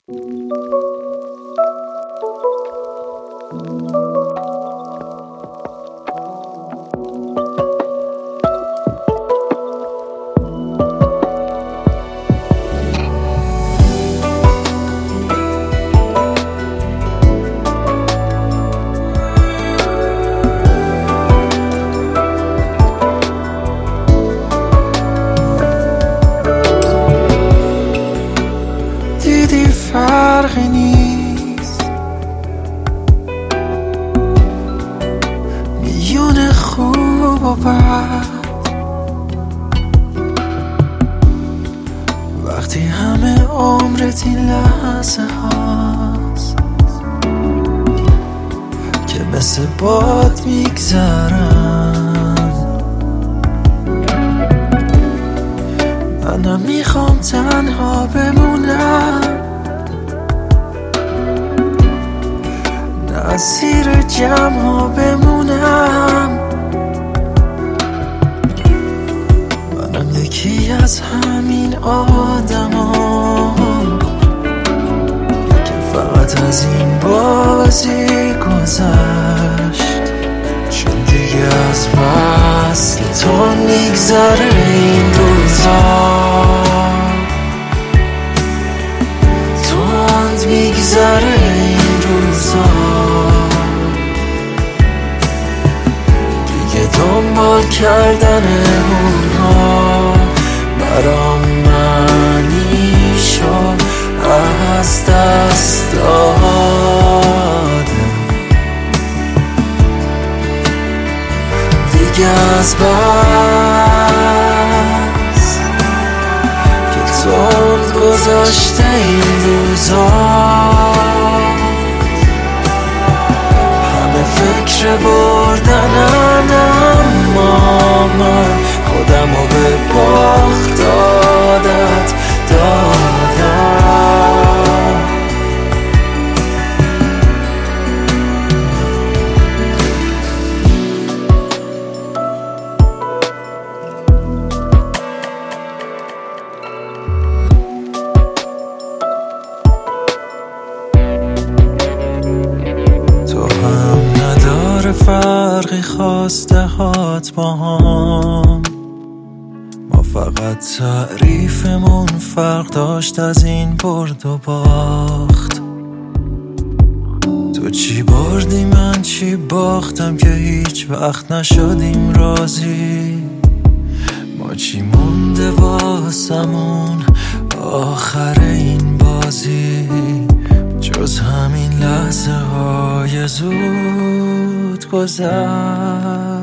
دیدی فرقی نیست، میون خوب و بد، وقتی همه عمرت این لحظه هاست که مثل باد میگذرن. منم میخوام تنها بمونم، نه زیر جمع ها بمونم. منم یکی از همین آدمام که فقط از این بازی گذشت، چون دیگه از وصل تو میگذره این روزا، تند میگذره این روزا. دیگه دنبال کردن اونها برام معنی شد از دست دادم. دیگه از بس که تند گذاشته این روزا، همه فکر بردنن، اما من خودمو به باخت عادت دادم. فرقی خواسته هات با هم، ما فقط تعریفمون فرق داشت از این برد و باخت. تو چی بردی من چی باختم که هیچ وقت نشدیم راضی. ما چی مونده واسمون آخر این بازی، جز همین لحظه های زود گذشت.